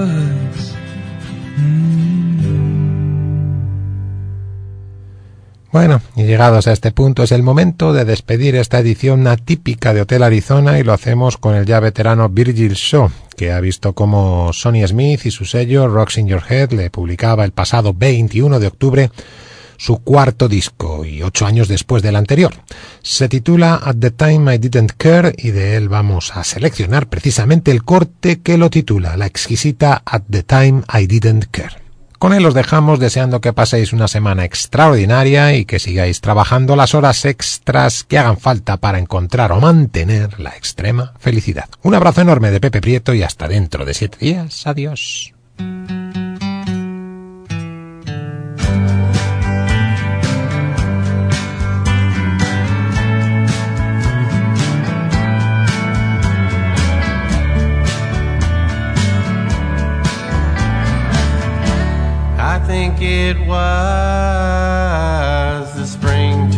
was. Mm. Bueno, y llegados a este punto es el momento de despedir esta edición atípica de Hotel Arizona, y lo hacemos con el ya veterano Virgil Shaw, que ha visto cómo Sonny Smith y su sello Rocks in Your Head le publicaba el pasado veintiuno de octubre su cuarto disco, y ocho años después del anterior. Se titula At the Time I Didn't Care, y de él vamos a seleccionar precisamente el corte que lo titula, la exquisita At the Time I Didn't Care. Con él os dejamos deseando que paséis una semana extraordinaria y que sigáis trabajando las horas extras que hagan falta para encontrar o mantener la extrema felicidad. Un abrazo enorme de Pepe Prieto y hasta dentro de siete días. Adiós. I think it was the springtime,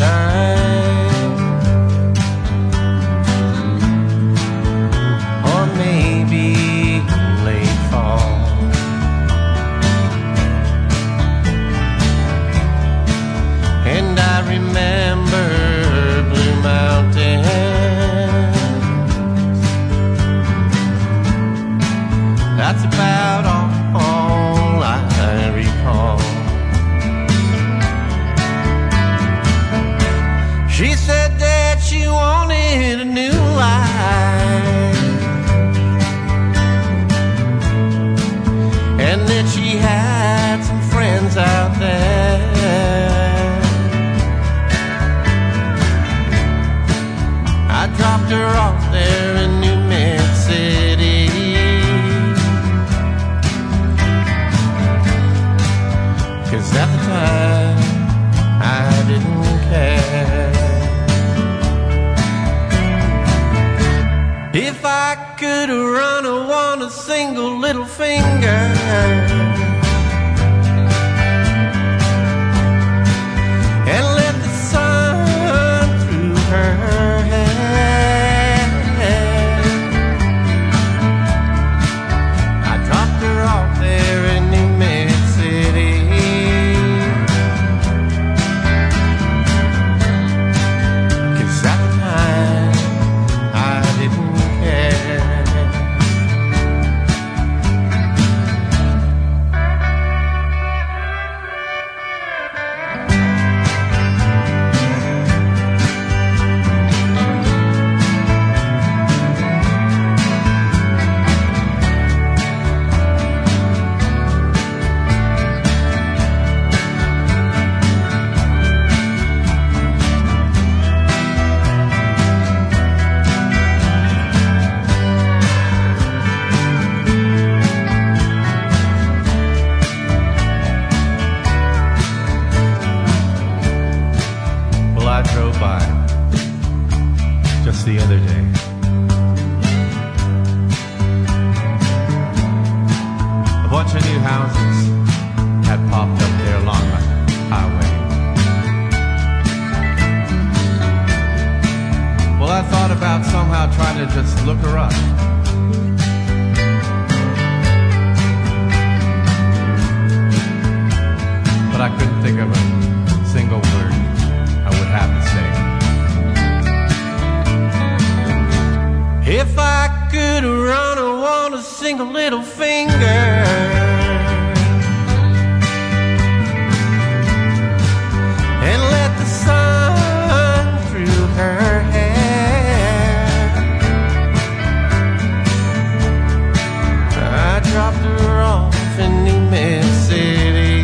or maybe late fall. And I remember Blue Mountains. That's about all, all I recall. She said that she wanted a new life, and that she had some friends out there. I dropped her off there in New Mexico City, 'cause at the time I didn't care. If I could run on a single little finger and let the sun through her hair, I dropped her off there in New Mexico City, 'cause at the time I didn't care. Well, I drove by just the other day. A bunch of new houses had popped up there along the highway. Well, I thought about somehow trying to just look her up. But I couldn't think of a single word I would have to say. If I could run on a single little finger and let the sun through her hair, I dropped her off in New Mexico City,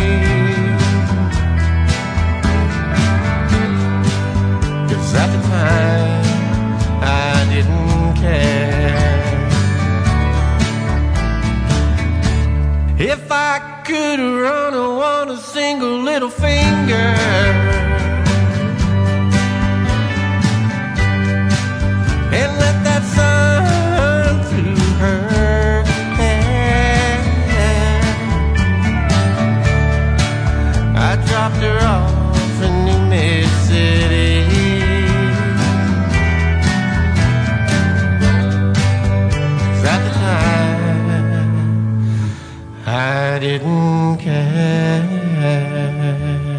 'cause at the time I didn't care. If I could run on a single little finger and let that sun through her hair, I dropped her off in New Mexico City, 'cause at the time I didn't care.